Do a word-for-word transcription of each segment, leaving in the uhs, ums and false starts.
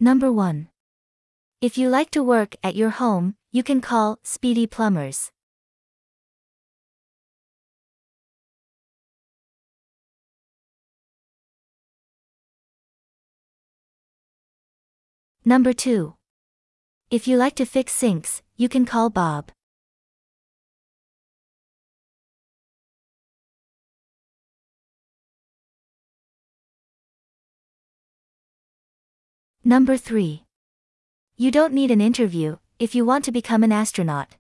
Number one. If you like to work at your home, you can call Speedy Plumbers. Number two. If you like to fix sinks, you can call Bob. Number three. You don't need an interview if you want to become an astronaut.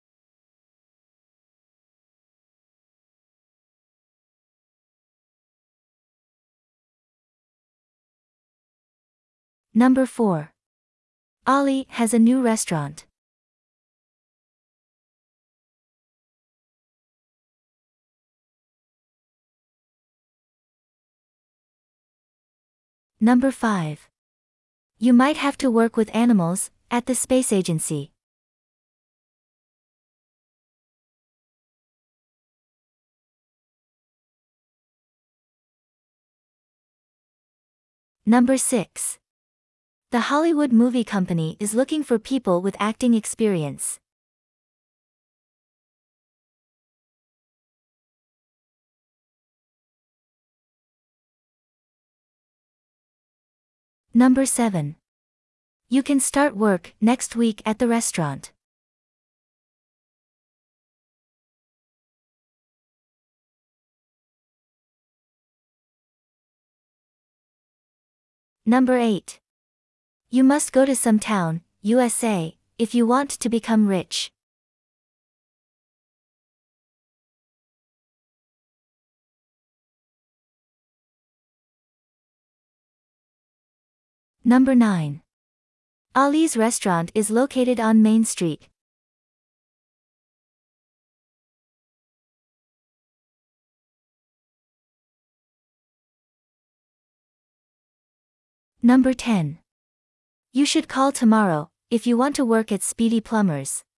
Number four. Ollie has a new restaurant. Number five. You might have to work with animals at the space agency. Number six. The Hollywood Movie Company is looking for people with acting experience. Number seven. You can start work next week at the restaurant. Number eight. You must go to some town, U S A, if you want to become rich. Number nine. Ollie's restaurant is located on Main Street. Number ten. You should call tomorrow if you want to work at Speedy Plumbers.